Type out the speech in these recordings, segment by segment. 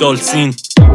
دالسین.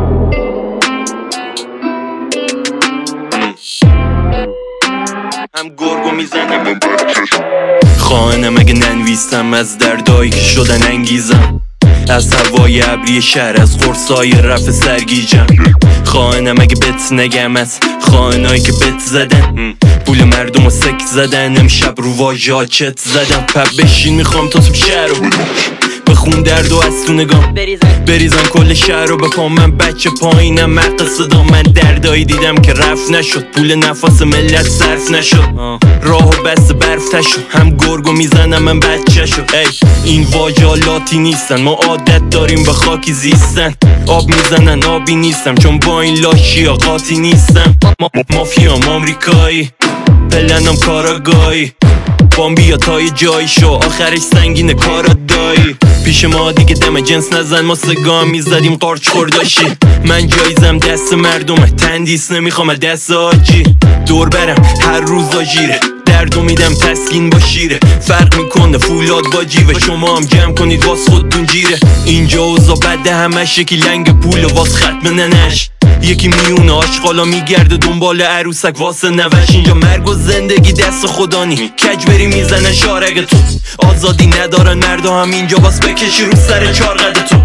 هم گرگو میزنم خواهنم اگه ننویسم از دردایی که شدن انگیزم، از هوای ابری شهر، از خرسای رفع سرگیجم. خواهنم اگه بت نگم از خواهنایی که بت زدن، پول مردم و سک زدن، امشب رو واژه چت زدم. پب بشین میخوام تا صبح شهر رو بخون درد و از تو نگام بریزن کل شهر رو بپام. من بچه پایینم مرد صدا، من دردایی دیدم که رفت نشد، پول نفس ملت صرف نشد، راهو بس برف تشد، هم گرگو میزنم من بچه شد. این واژالاتی نیستن، ما عادت داریم به خاکی زیستن. آب میزنن آبی نیستم، چون با این لاشی ها قاطی نیستم. مافیام آمریکایی، پلنم کاراگاهی، بامبی یا تای جایی شو، آخرش سنگین کارا دایی. پیش ما دیگه دم جنس نزن، ما سگام میزدیم قارچ خورداشی. من جایزم دست مردمه، تندیس نمیخوام دست آجی. دور برم هر روز آجیره، دردو میدم تسکین با شیره. فرق میکنه فولاد با جیوه، شما هم جمع کنید واس خودتون جیره. اینجا اوزا بده همش یکی لنگ پول واس ختم ننش، یکی میونه آشغالا میگرده دنبال عروسک واسه نوش. اینجا مرگ و زندگی دست خدا نی، کج بری میزنن شارگ تو. آزادی ندارن مردا هم اینجا، باس بکشی رو سر چارقد تو.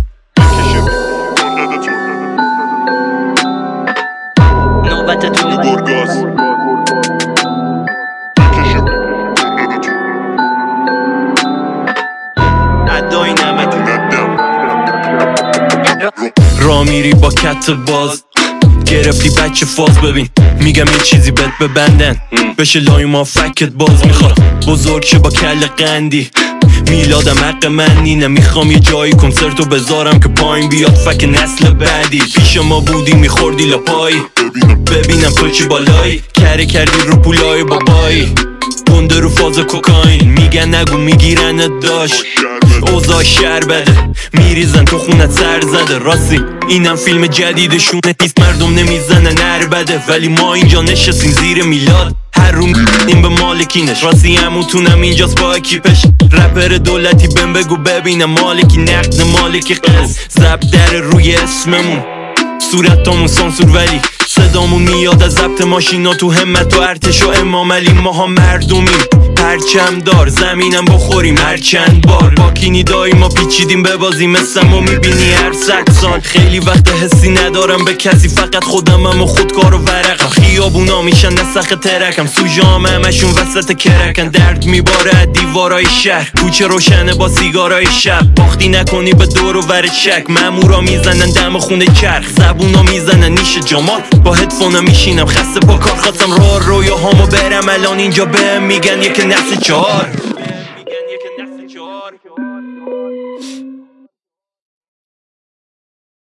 نوبت تو گرگاز ادای نمک را میری با کت باز، گرفتی بچه فاز. ببین میگم یه چیزی بهت ببندن، بشه لای ما فکت باز. میخواد بزرگ شه با کل قندی، میلادم حق من اینه. میخوام یه جایی کنسرتو بذارم که پایین بیاد فک نسل بعدی. پیش ما بودی میخوردی لاپایی، ببینم تو چی بالایی، کره کردی رو پولای بابایی. گنده رو فاز کوکاین، میگن نگو میگیرن داشت. اوضاع شهر بده، میریزن تو خونت سر زده. راستی اینم فیلم جدیدشونه نیست، مردم نمیزنن هر بده. ولی ما اینجا نشستیم زیر میلاد، هر رو میبینیم به مالکینش. راستی هموتونم اینجاست با اکیپش، رپر دولتی بهم بگو ببینم مالکی نقد مالکی قز. زب در روی اسممون، صورتامون سانسور ولی صدامون میاد از ضبط ماشینا تو همت و ارتش و امام علی. ماها مردمیم پرچم دار، زمینم بخوریم هر چند بار. با کینی دایی ما پیچیدیم ببازیم، مثل ما میبینی هر 100 سال. خیلی وقت حسی ندارم به کسی، فقط خودمم و خودکار و ورقم. خیابونا میشن نسخ ترکم، سوژام همشون وسط کرکن. درد میباره دیوارای شهر، کوچه روشنه با سیگارای شب. باختی نکنی به دور و ور چک، مامورا میزنن دم خونه چرخ. زبونا میزنن نیش جمال، با هدفونم میشینم خسته پا کار. خواستم رویاهامو برم الان اینجا بهم میگن یک نسل 4.